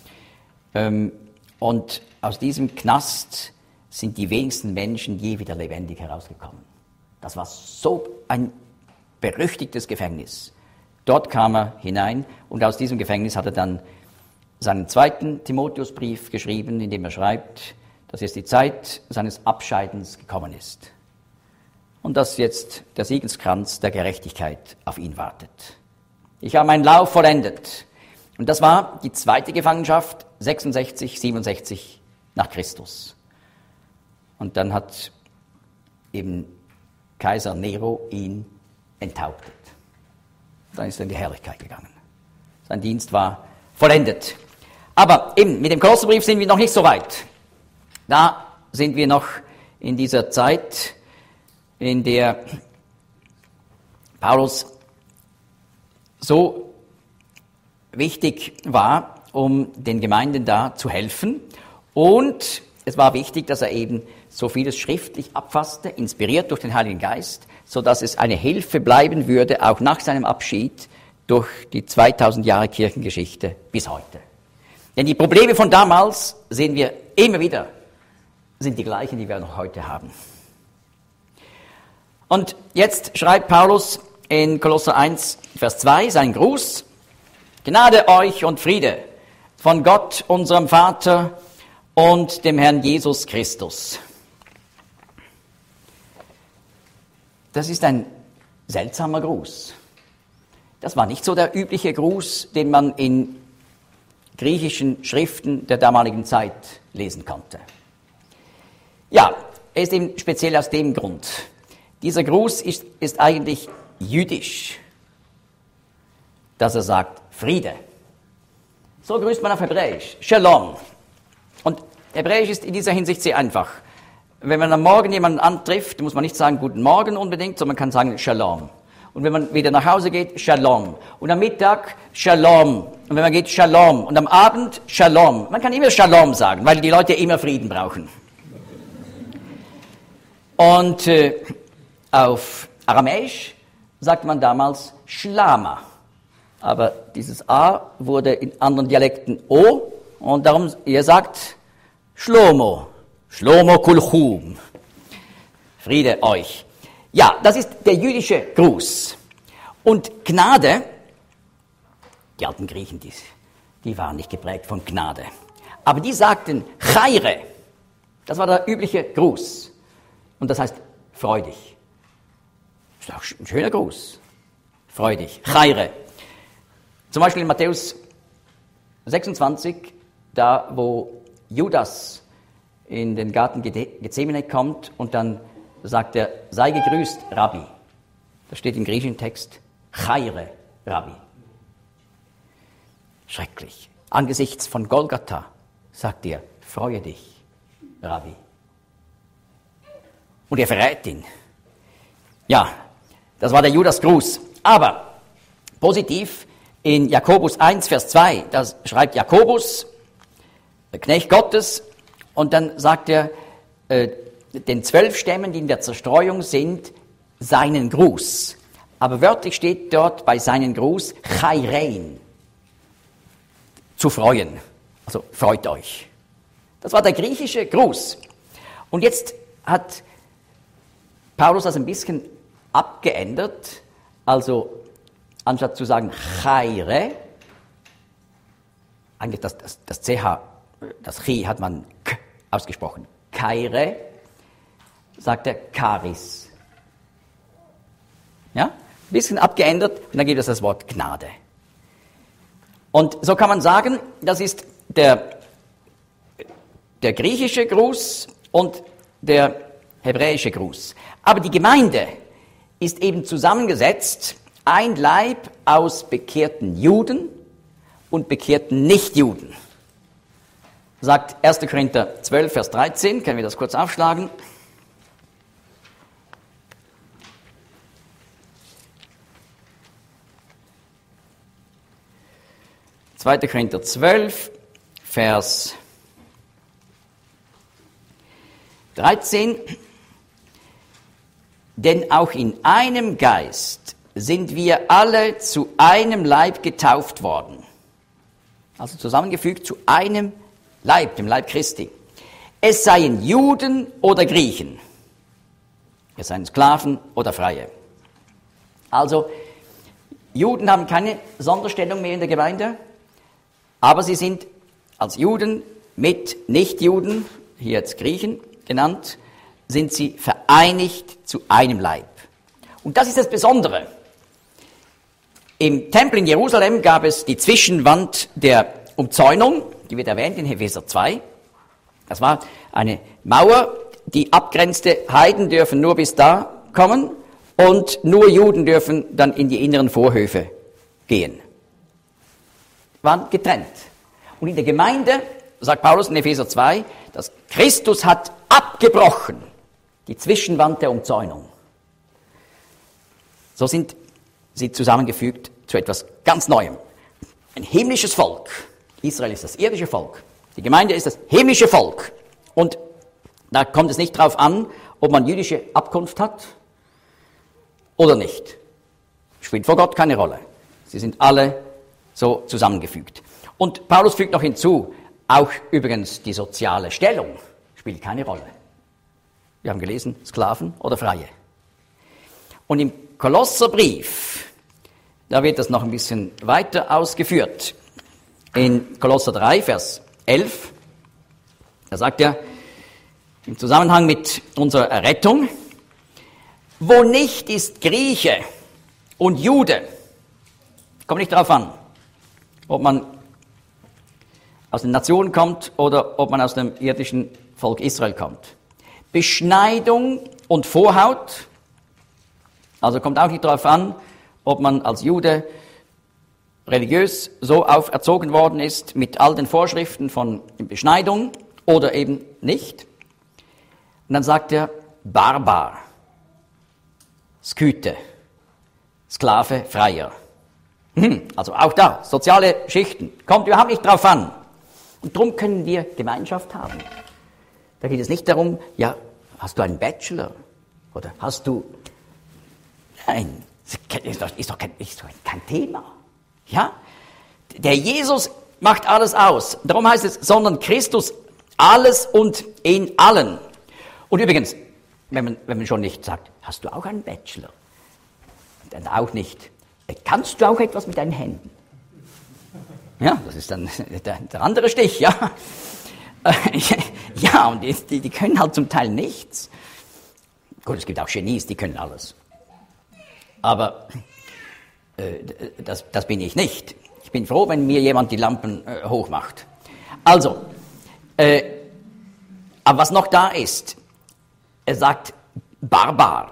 Und aus diesem Knast sind die wenigsten Menschen je wieder lebendig herausgekommen. Das war so ein berüchtigtes Gefängnis. Dort kam er hinein und aus diesem Gefängnis hat er dann seinen 2. Timotheusbrief geschrieben, in dem er schreibt, dass jetzt die Zeit seines Abscheidens gekommen ist und dass jetzt der Siegenskranz der Gerechtigkeit auf ihn wartet. Ich habe meinen Lauf vollendet. Und das war die 2. Gefangenschaft, 66, 67 nach Christus. Und dann hat eben Kaiser Nero ihn enthauptet. Dann ist er in die Herrlichkeit gegangen. Sein Dienst war vollendet. Aber eben, mit dem Kolosserbrief sind wir noch nicht so weit. Da sind wir noch in dieser Zeit, in der Paulus so wichtig war, um den Gemeinden da zu helfen. Und es war wichtig, dass er eben so vieles schriftlich abfasste, inspiriert durch den Heiligen Geist, so dass es eine Hilfe bleiben würde, auch nach seinem Abschied durch die 2000 Jahre Kirchengeschichte bis heute. Denn die Probleme von damals, sehen wir immer wieder, sind die gleichen, die wir noch heute haben. Und jetzt schreibt Paulus in Kolosser 1, Vers 2 seinen Gruß: Gnade euch und Friede von Gott, unserem Vater und dem Herrn Jesus Christus. Das ist ein seltsamer Gruß. Das war nicht so der übliche Gruß, den man in griechischen Schriften der damaligen Zeit lesen konnte. Ja, er ist eben speziell aus dem Grund. Dieser Gruß ist eigentlich jüdisch, dass er sagt Friede. So grüßt man auf Hebräisch, Shalom. Und Hebräisch ist in dieser Hinsicht sehr einfach. Wenn man am Morgen jemanden antrifft, muss man nicht sagen Guten Morgen unbedingt, sondern man kann sagen Shalom. Und wenn man wieder nach Hause geht, Shalom. Und am Mittag, Shalom. Und wenn man geht, Shalom. Und am Abend, Shalom. Man kann immer Shalom sagen, weil die Leute immer Frieden brauchen. Und auf Aramäisch sagt man damals Shlama. Aber dieses A wurde in anderen Dialekten O. Und darum, ihr sagt Shlomo. Shlomo Kulchum. Friede euch. Ja, das ist der jüdische Gruß. Und Gnade, die alten Griechen, die waren nicht geprägt von Gnade. Aber die sagten Chaire. Das war der übliche Gruß. Und das heißt freudig. Das ist auch ein schöner Gruß. Freudig. Chaire. Zum Beispiel in Matthäus 26, da wo Judas in den Garten Gethsemane kommt und dann sagt er, sei gegrüßt, Rabbi. Das steht im griechischen Text, Chaire, Rabbi. Schrecklich. Angesichts von Golgatha sagt er, freue dich, Rabbi. Und er verrät ihn. Ja, das war der Judas-Gruß. Aber positiv, in Jakobus 1, Vers 2, da schreibt Jakobus, der Knecht Gottes, und dann sagt er, den 12 Stämmen, die in der Zerstreuung sind, seinen Gruß. Aber wörtlich steht dort bei seinen Gruß, Chairein, zu freuen. Also freut euch. Das war der griechische Gruß. Und jetzt hat Paulus das ein bisschen abgeändert. Also anstatt zu sagen Chaire, eigentlich das CH, das Chi hat man K ausgesprochen. Chaire, sagt er Charis. Ja? Ein bisschen abgeändert und dann gibt es das Wort Gnade. Und so kann man sagen, das ist der griechische Gruß und der hebräische Gruß. Aber die Gemeinde ist eben zusammengesetzt, ein Leib aus bekehrten Juden und bekehrten Nichtjuden. Sagt 1. Korinther 12, Vers 13, können wir das kurz aufschlagen. Zweiter Korinther 12, Vers 13. Denn auch in einem Geist sind wir alle zu einem Leib getauft worden. Also zusammengefügt zu einem Leib, dem Leib Christi. Es seien Juden oder Griechen. Es seien Sklaven oder Freie. Also, Juden haben keine Sonderstellung mehr in der Gemeinde, aber sie sind als Juden mit Nichtjuden, hier jetzt Griechen genannt, sind sie vereinigt zu einem Leib. Und das ist das Besondere. Im Tempel in Jerusalem gab es die Zwischenwand der Umzäunung, die wird erwähnt in Epheser 2. Das war eine Mauer, die abgrenzte, Heiden dürfen nur bis da kommen und nur Juden dürfen dann in die inneren Vorhöfe gehen. Waren getrennt. Und in der Gemeinde, sagt Paulus in Epheser 2, dass Christus hat abgebrochen die Zwischenwand der Umzäunung. So sind sie zusammengefügt zu etwas ganz Neuem. Ein himmlisches Volk. Israel ist das irdische Volk. Die Gemeinde ist das himmlische Volk. Und da kommt es nicht darauf an, ob man jüdische Abkunft hat oder nicht. Spielt vor Gott keine Rolle. Sie sind alle so zusammengefügt. Und Paulus fügt noch hinzu, auch übrigens die soziale Stellung spielt keine Rolle. Wir haben gelesen, Sklaven oder Freie. Und im Kolosserbrief, da wird das noch ein bisschen weiter ausgeführt. In Kolosser 3, Vers 11, da sagt er, im Zusammenhang mit unserer Errettung, wo nicht ist Grieche und Jude, kommt nicht darauf an, ob man aus den Nationen kommt oder ob man aus dem irdischen Volk Israel kommt. Beschneidung und Vorhaut, also kommt auch nicht darauf an, ob man als Jude religiös so auferzogen worden ist mit all den Vorschriften von Beschneidung oder eben nicht. Und dann sagt er Barbar, Skythe, Sklave, Freier. Also auch da, soziale Schichten, kommt überhaupt nicht drauf an. Und darum können wir Gemeinschaft haben. Da geht es nicht darum, ja, hast du einen Bachelor? Oder hast du... Nein, ist doch kein Thema. Ja? Der Jesus macht alles aus. Darum heißt es, sondern Christus alles und in allen. Und übrigens, wenn man schon nicht sagt, hast du auch einen Bachelor? Dann auch nicht. Kannst du auch etwas mit deinen Händen? Ja, das ist dann der andere Stich, ja. Ja, und die können halt zum Teil nichts. Gut, es gibt auch Genies, die können alles. Aber das bin ich nicht. Ich bin froh, wenn mir jemand die Lampen hochmacht. Also, aber was noch da ist, er sagt Barbar.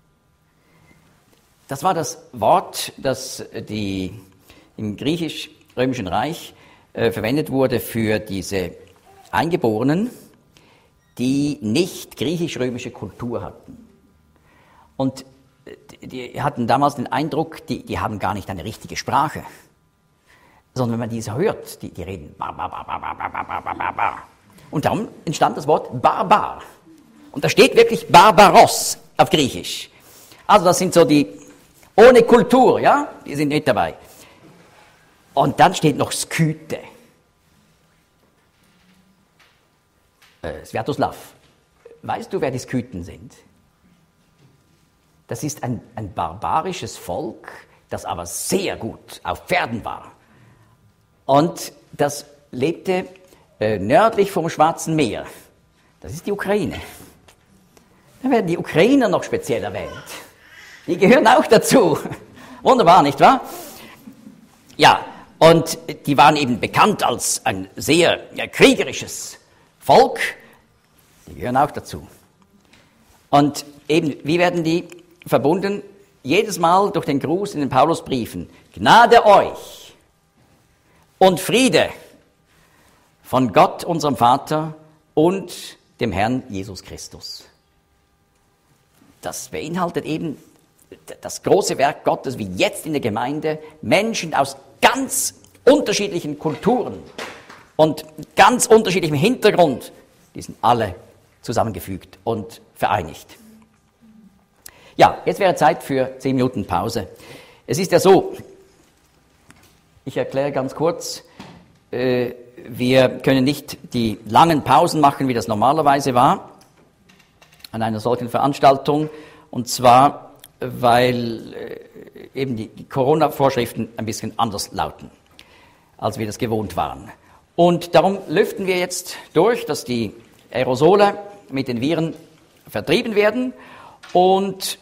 Das war das Wort, das im griechisch-römischen Reich verwendet wurde für diese Eingeborenen, die nicht griechisch-römische Kultur hatten. Und die hatten damals den Eindruck, die haben gar nicht eine richtige Sprache. Sondern wenn man diese hört, die reden bar, bar, bar, bar, bar, bar, bar, bar, bar. Und darum entstand das Wort Barbar. Und da steht wirklich Barbaros auf Griechisch. Also das sind so die ohne Kultur, ja, die sind nicht dabei. Und dann steht noch Skythe. Sviatoslav, weißt du, wer die Skythen sind? Das ist ein barbarisches Volk, das aber sehr gut auf Pferden war. Und das lebte nördlich vom Schwarzen Meer. Das ist die Ukraine. Da werden die Ukrainer noch speziell erwähnt. Die gehören auch dazu. Wunderbar, nicht wahr? Ja, und die waren eben bekannt als ein sehr kriegerisches Volk. Die gehören auch dazu. Und eben, wie werden die verbunden? Jedes Mal durch den Gruß in den Paulusbriefen. Gnade euch und Friede von Gott, unserem Vater und dem Herrn Jesus Christus. Das beinhaltet eben das große Werk Gottes, wie jetzt in der Gemeinde, Menschen aus ganz unterschiedlichen Kulturen und ganz unterschiedlichem Hintergrund, die sind alle zusammengefügt und vereinigt. Ja, jetzt wäre Zeit für 10 Minuten Pause. Es ist ja so, ich erkläre ganz kurz, wir können nicht die langen Pausen machen, wie das normalerweise war, an einer solchen Veranstaltung, und zwar, weil eben die Corona-Vorschriften ein bisschen anders lauten, als wir das gewohnt waren. Und darum lüften wir jetzt durch, dass die Aerosole mit den Viren vertrieben werden. Und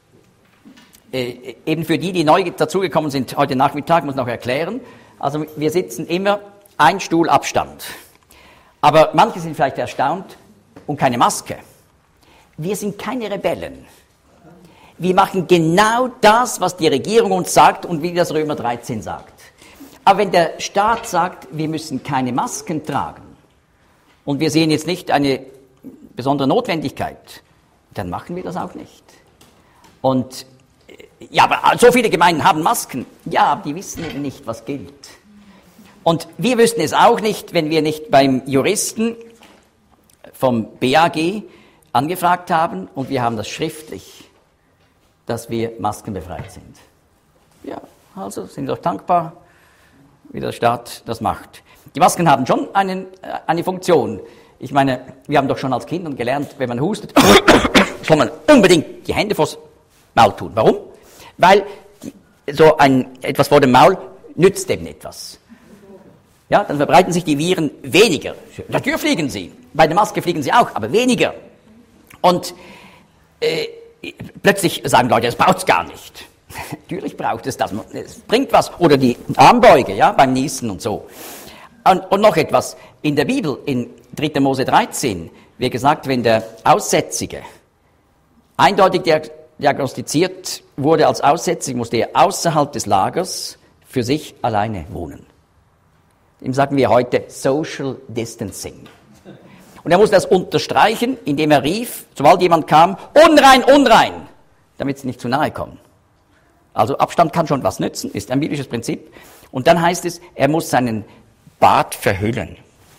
eben für die neu dazugekommen sind heute Nachmittag, muss ich noch erklären, also wir sitzen immer ein Stuhl Abstand. Aber manche sind vielleicht erstaunt und keine Maske. Wir sind keine Rebellen. wir machen genau das, was die Regierung uns sagt und wie das Römer 13 sagt. Aber wenn der Staat sagt, wir müssen keine Masken tragen und wir sehen jetzt nicht eine besondere Notwendigkeit, dann machen wir das auch nicht. Und ja, aber so viele Gemeinden haben Masken. Ja, aber die wissen eben nicht, was gilt. Und wir wüssten es auch nicht, wenn wir nicht beim Juristen vom BAG angefragt haben und wir haben das schriftlich, dass wir maskenbefreit sind. Ja, also sind wir doch dankbar, wie der Staat das macht. Die Masken haben schon eine Funktion. Ich meine, wir haben doch schon als Kindern gelernt, wenn man hustet, soll man unbedingt die Hände vors Maul tun. Warum? Weil etwas vor dem Maul nützt eben etwas. Ja, dann verbreiten sich die Viren weniger. Natürlich fliegen sie. Bei der Maske fliegen sie auch, aber weniger. Und plötzlich sagen Leute, es braucht es gar nicht. Natürlich braucht es das. Es bringt was. Oder die Armbeuge, ja, beim Niesen und so. Und noch etwas. In der Bibel, in 3. Mose 13, wird gesagt, wenn der Aussätzige eindeutig diagnostiziert wurde als Aussätzig, musste er außerhalb des Lagers für sich alleine wohnen. Dem sagen wir heute Social Distancing. Und er musste das unterstreichen, indem er rief, sobald jemand kam, unrein, unrein, damit sie nicht zu nahe kommen. Also Abstand kann schon was nützen, ist ein biblisches Prinzip. Und dann heißt es, er muss seinen Bart verhüllen.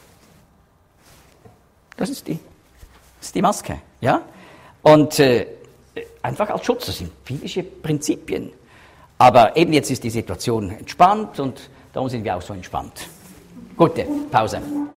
Das ist die Maske, ja? Und einfach als Schutz, das sind biblische Prinzipien. Aber eben jetzt ist die Situation entspannt und darum sind wir auch so entspannt. Gute Pause.